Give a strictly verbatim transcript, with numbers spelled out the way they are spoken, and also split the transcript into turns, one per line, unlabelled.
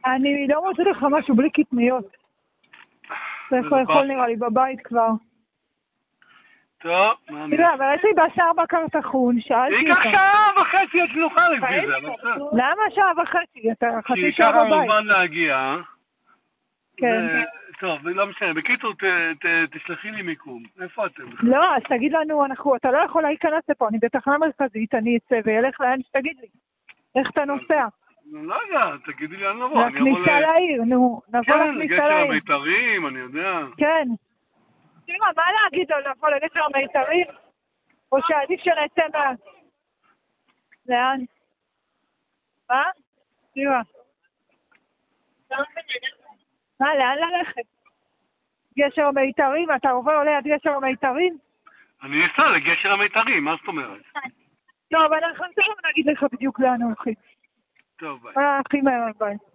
אני לא רוצה לך משהו בלי קטניות. אתה יכול לאכול נראה לי בבית כבר.
טוב, מה אני...
תראה, אבל יש לי בשר בקר טחון, שאלתי אותך.
ייקח שעה וחצי עד שנוכל לפי זה, אבל בסדר.
למה שעה וחצי? אתה חצי
כי
שעה
ככה
בבית.
הזמן להגיע, אה?
כן.
טוב, לא משנה. בקיצור, תשלחי לי מיקום. איפה אתם?
לא, אז תגיד לנו, אתה לא יכול להיכנס לפה, אני בתחנה מרכזית, אני אצא ואלך לאן שתגיד לי. איך אתה נוסע?
לא יודע, תגידי לי, אני לבוא.
לכניסה לעיר, נו, נבוא לכניסה לעיר.
כן, לגשר המיתרים, אני יודע.
כן. תראה, מה להגיד לו, לבוא לגשר המיתרים? או שעדיף שנצא מה... לאן? מה? תראה. מה, לאן ללכת? גשר המיתרים? אתה עובר ליד גשר המיתרים?
אני אסע לגשר המיתרים, מה זאת אומרת?
טוב, אנחנו נגיד לך בדיוק לאן הולכים.
טוב, ביי.
הכי מהר, ביי.